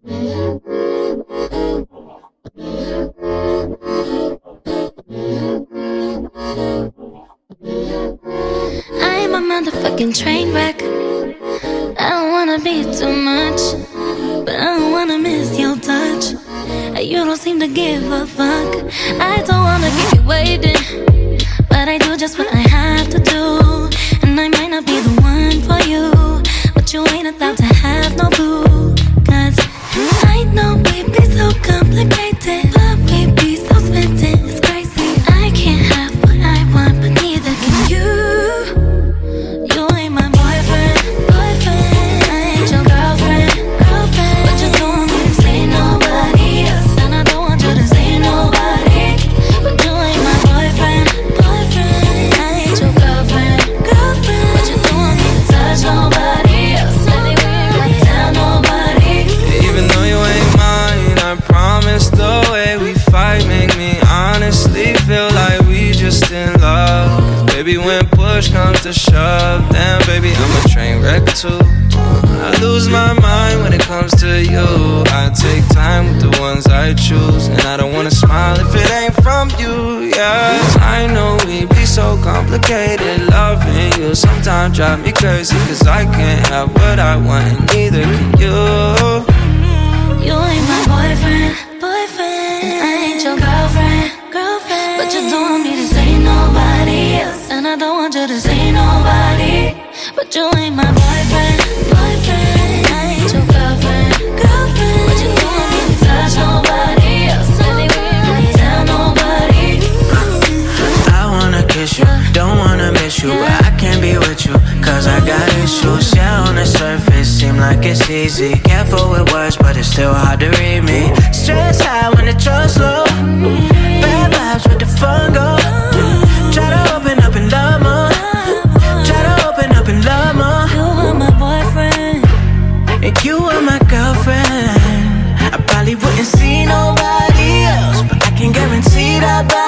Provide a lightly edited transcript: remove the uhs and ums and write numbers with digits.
I'm a motherfucking train wreck. I don't wanna be too much, but I don't wanna miss your touch. You don't seem to give a fuck. I don't wanna keep you waiting, but I do just what I have to do. And I might not be the one for you, but you ain't allowed to have no boo. Cause I know we be so complicated, but we be so smitten, it's crazy. I can't have what I want, but neither can you. You ain't my boyfriend, boyfriend. I ain't your girlfriend, girlfriend. But you don't want me to say nobody else, and I don't want you to say nobody. But you ain't my boyfriend, boyfriend. I ain't your girlfriend, girlfriend. But you don't want me to touch nobody else, anywhere, tell nobody. Even though you ain't mine, I promise the way we fight make me honestly feel like we just in love. Baby, when push comes to shove, damn baby, I'm a train wreck too. I lose my mind when it comes to you. I take time with the ones I choose, and I don't wanna smile if it ain't from you, yeah. I know we be so complicated, loving you sometimes drive me crazy. Cause I can't have what I want, and neither can you. You ain't my boyfriend, boyfriend. And I ain't your girlfriend, girlfriend. But you don't want me to say nobody else, and I don't want you to say nobody. But you ain't my boyfriend, boyfriend. I ain't your girlfriend, girlfriend. But you don't want me to touch nobody else, anywhere, tell nobody. I wanna kiss you, don't wanna miss you, but I can't be with you, cause I got issues. Yeah, on the surface, seem like it's easy. Careful with words, but it's still hard to read me. Stress high when the trust low, bad vibes with the fun go. Try to open up and love more, try to open up and love more. You are my boyfriend, and you are my girlfriend. I probably wouldn't see nobody else, but I can guarantee that